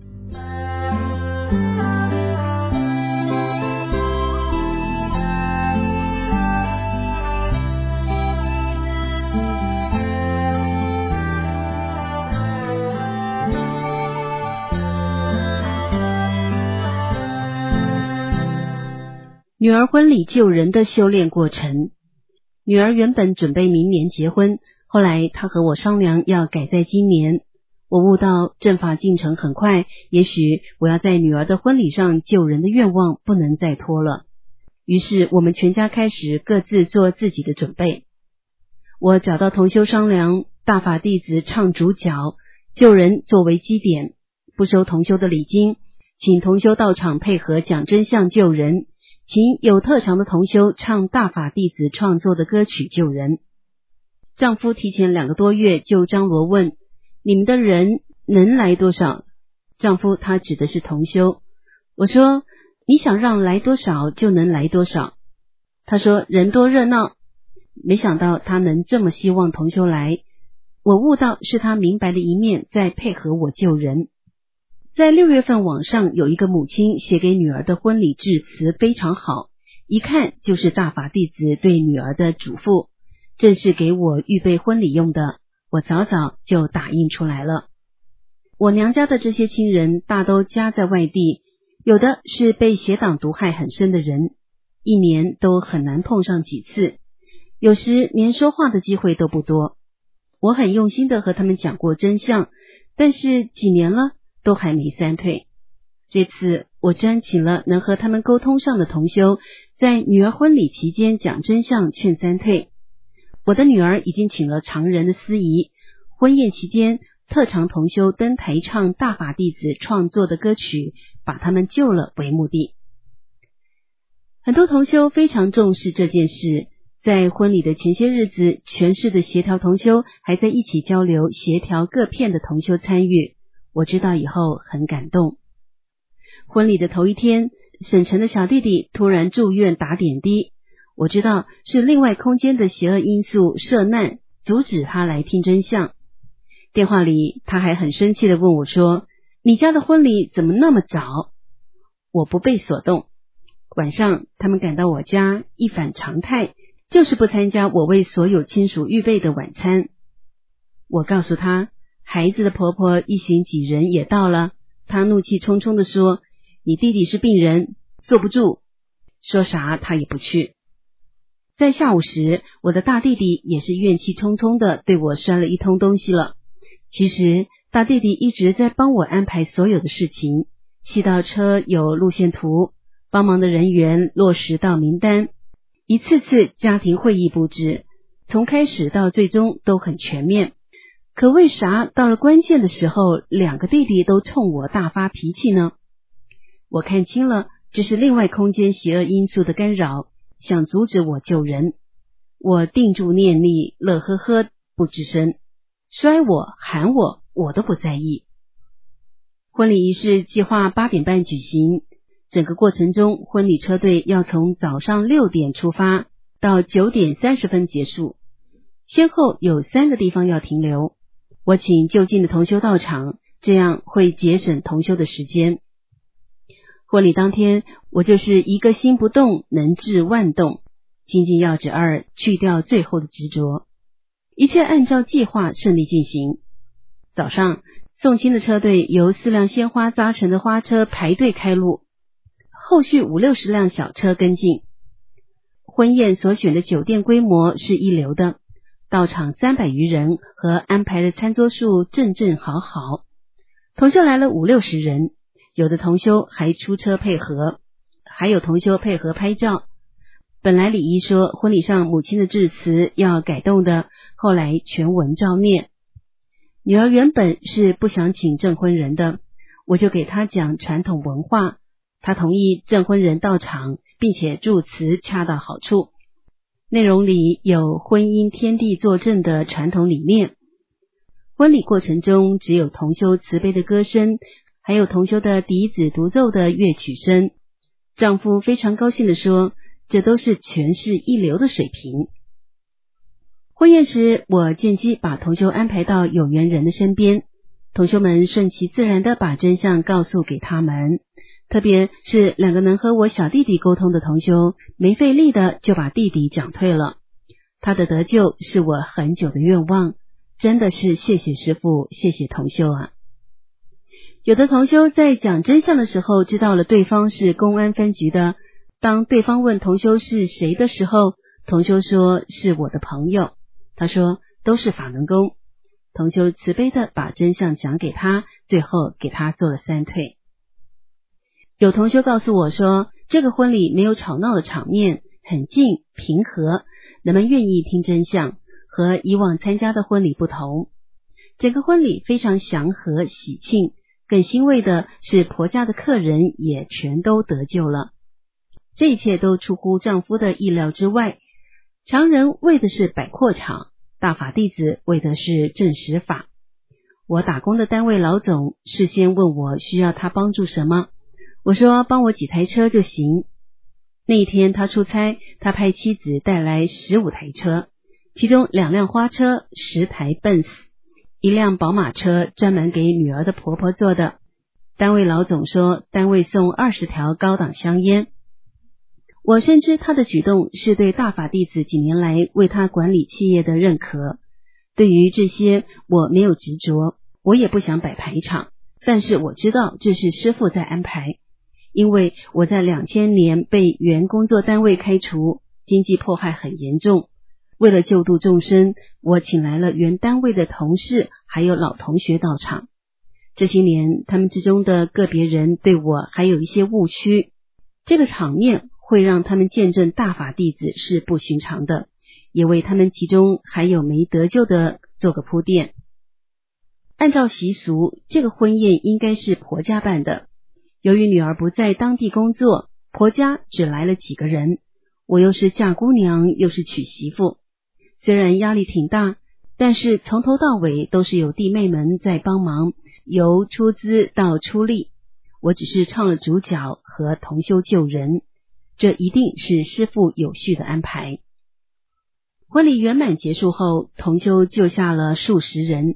女儿婚礼救人的修炼过程。女儿原本准备明年结婚，后来她和我商量要改在今年。我悟到正法进程很快，也许我要在女儿的婚礼上救人的愿望不能再拖了。于是我们全家开始各自做自己的准备。我找到同修商量，大法弟子唱主角，救人作为基点，不收同修的礼金，请同修到场配合讲真相救人，请有特长的同修唱大法弟子创作的歌曲救人。丈夫提前两个多月就张罗问，你们的人能来多少？丈夫他指的是同修。我说，你想让来多少就能来多少。他说人多热闹。没想到他能这么希望同修来，我悟到是他明白的一面在配合我救人。在六月份网上有一个母亲写给女儿的婚礼致辞非常好，一看就是大法弟子对女儿的嘱咐，正是给我预备婚礼用的，我早早就打印出来了。我娘家的这些亲人大都家在外地，有的是被邪党毒害很深的人，一年都很难碰上几次，有时连说话的机会都不多。我很用心的和他们讲过真相，但是几年了都还没三退。这次我专请了能和他们沟通上的同修，在女儿婚礼期间讲真相劝三退。我的女儿已经请了常人的司仪，婚宴期间特长同修登台唱大法弟子创作的歌曲，把他们救了为目的。很多同修非常重视这件事，在婚礼的前些日子，全市的协调同修还在一起交流协调各片的同修参与，我知道以后很感动。婚礼的头一天，省城的小弟弟突然住院打点滴，我知道是另外空间的邪恶因素涉难，阻止他来听真相。 电话里他还很生气地问我说，你家的婚礼怎么那么早？我不被所动。晚上他们赶到我家，一反常态，就是不参加我为所有亲属预备的晚餐。我告诉他，孩子的婆婆一行几人也到了。他怒气冲冲地说，你弟弟是病人，坐不住，说啥他也不去。在下午时，我的大弟弟也是怨气冲冲的对我摔了一通东西了。其实大弟弟一直在帮我安排所有的事情，细到车有路线图，帮忙的人员落实到名单，一次次家庭会议布置，从开始到最终都很全面。可为啥到了关键的时候，两个弟弟都冲我大发脾气呢？我看清了，这是另外空间邪恶因素的干扰，想阻止我救人。我定住念力，乐呵呵不吱声，摔我喊我我都不在意。婚礼仪式计划八点半举行，整个过程中婚礼车队要从早上六点出发到九点三十分结束，先后有三个地方要停留。我请就近的同修到场，这样会节省同修的时间。婚礼当天，我就是一个心不动能治万动，精进要旨二，去掉最后的执着，一切按照计划顺利进行。早上送亲的车队由四辆鲜花扎成的花车排队开路，后续五六十辆小车跟进。婚宴所选的酒店规模是一流的，到场三百余人，和安排的餐桌数正正好好。同修来了五六十人，有的同修还出车配合，还有同修配合拍照。本来礼仪说婚礼上母亲的致辞要改动的，后来全文照念。女儿原本是不想请证婚人的，我就给她讲传统文化，她同意证婚人到场，并且祝词恰到好处。内容里有婚姻天地作证的传统理念。婚礼过程中只有同修慈悲的歌声，还有同修的笛子独奏的乐曲声。丈夫非常高兴地说，这都是全市一流的水平。婚宴时，我见机把同修安排到有缘人的身边，同修们顺其自然地把真相告诉给他们。特别是两个能和我小弟弟沟通的同修，没费力的就把弟弟讲退了。他的得救是我很久的愿望，真的是谢谢师父，谢谢同修啊。有的同修在讲真相的时候知道了对方是公安分局的，当对方问同修是谁的时候，同修说是我的朋友，他说都是法轮功。同修慈悲的把真相讲给他，最后给他做了三退。有同修告诉我说，这个婚礼没有吵闹的场面，很静平和，人们愿意听真相，和以往参加的婚礼不同。整个婚礼非常祥和喜庆，更欣慰的是婆家的客人也全都得救了。这一切都出乎丈夫的意料之外，常人为的是摆阔场，大法弟子为的是证实法。我打工的单位老总事先问我需要他帮助什么，我说帮我几台车就行。那一天他出差，他派妻子带来十五台车，其中两辆花车，十台Benz，一辆宝马车专门给女儿的婆婆坐的。单位老总说单位送二十条高档香烟。我深知他的举动是对大法弟子几年来为他管理企业的认可。对于这些我没有执着，我也不想摆排场，但是我知道这是师父在安排。因为我在两千年被原工作单位开除，经济迫害很严重。为了救度众生，我请来了原单位的同事还有老同学到场。这些年他们之中的个别人对我还有一些误区，这个场面会让他们见证大法弟子是不寻常的，也为他们其中还有没得救的做个铺垫。按照习俗，这个婚宴应该是婆家办的。由于女儿不在当地工作，婆家只来了几个人，我又是嫁姑娘又是娶媳妇，虽然压力挺大，但是从头到尾都是有弟妹们在帮忙，由出资到出力，我只是唱了主角和同修救人，这一定是师父有序的安排。婚礼圆满结束后，同修救下了数十人，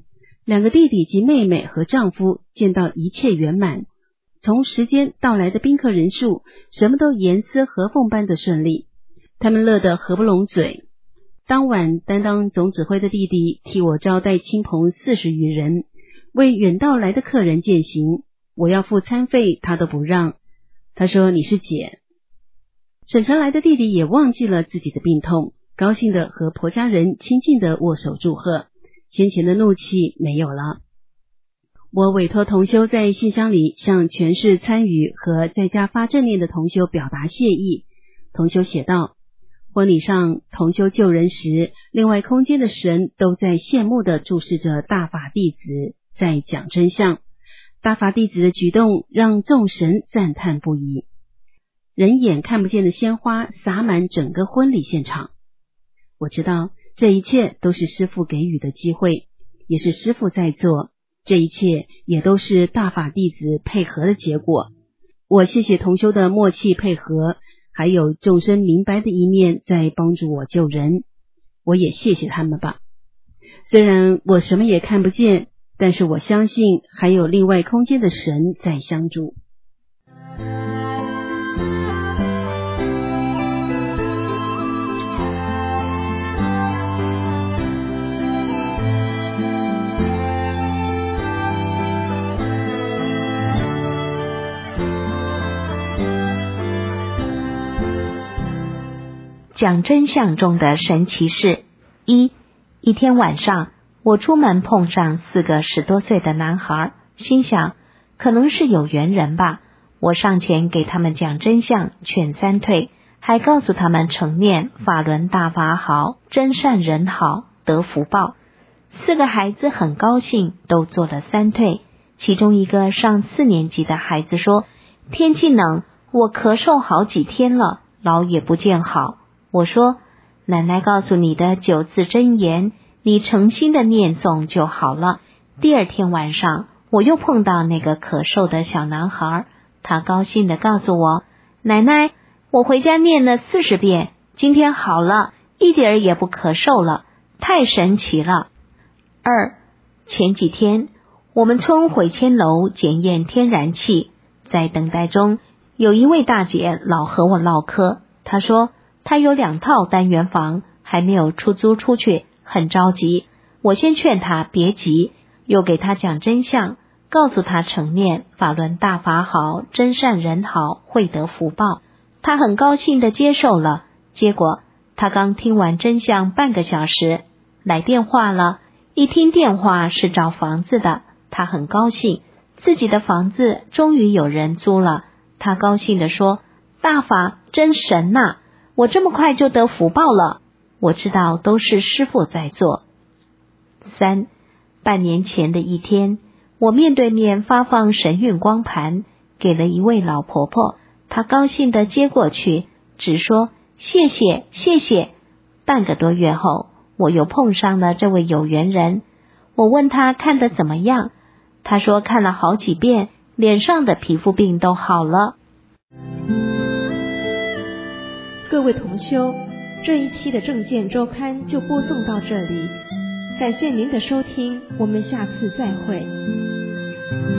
两个弟弟及妹妹和丈夫见到一切圆满，从时间到来的宾客人数，什么都严丝合缝般的顺利，他们乐得合不拢嘴。当晚担当总指挥的弟弟替我招待亲朋四十余人，为远道来的客人饯行，我要付餐费他都不让，他说你是姐。沈晨来的弟弟也忘记了自己的病痛，高兴地和婆家人亲近地握手祝贺，先前的怒气没有了。我委托同修在信箱里向全市参与和在家发正念的同修表达谢意。同修写道，婚礼上同修救人时，另外空间的神都在羡慕地注视着大法弟子在讲真相，大法弟子的举动让众神赞叹不已。人眼看不见的鲜花洒满整个婚礼现场。我知道这一切都是师父给予的机会，也是师父在做，这一切也都是大法弟子配合的结果。我谢谢同修的默契配合，还有众生明白的一面在帮助我救人，我也谢谢他们吧。虽然我什么也看不见，但是我相信还有另外空间的神在相助。 讲真相中的神奇事。一，一天晚上，我出门碰上四个十多岁的男孩，心想可能是有缘人吧。我上前给他们讲真相，劝三退，还告诉他们成念法轮大法好，真善人好，得福报。四个孩子很高兴，都做了三退。其中一个上四年级的孩子说，天气冷，我咳嗽好几天了，老也不见好。我说，奶奶告诉你的九字真言，你诚心的念诵就好了。第二天晚上，我又碰到那个咳嗽的小男孩，他高兴的告诉我，奶奶，我回家念了四十遍，今天好了，一点儿也不咳嗽了，太神奇了。二，前几天我们村回迁楼检验天然气，在等待中，有一位大姐老和我唠嗑，她说他有两套单元房还没有出租出去，很着急。我先劝他别急，又给他讲真相，告诉他成念法轮大法好，真善人好，会得福报。他很高兴的接受了。结果他刚听完真相半个小时，来电话了，一听电话是找房子的，他很高兴，自己的房子终于有人租了。他高兴地说，大法真神呐、啊，我这么快就得福报了，我知道都是师父在做。三，半年前的一天，我面对面发放神韵光盘，给了一位老婆婆，她高兴地接过去，只说谢谢谢谢。半个多月后，我又碰上了这位有缘人，我问她看得怎么样，她说看了好几遍，脸上的皮肤病都好了。 各位同修，这一期的正见周刊就播送到这里，感谢您的收听，我们下次再会。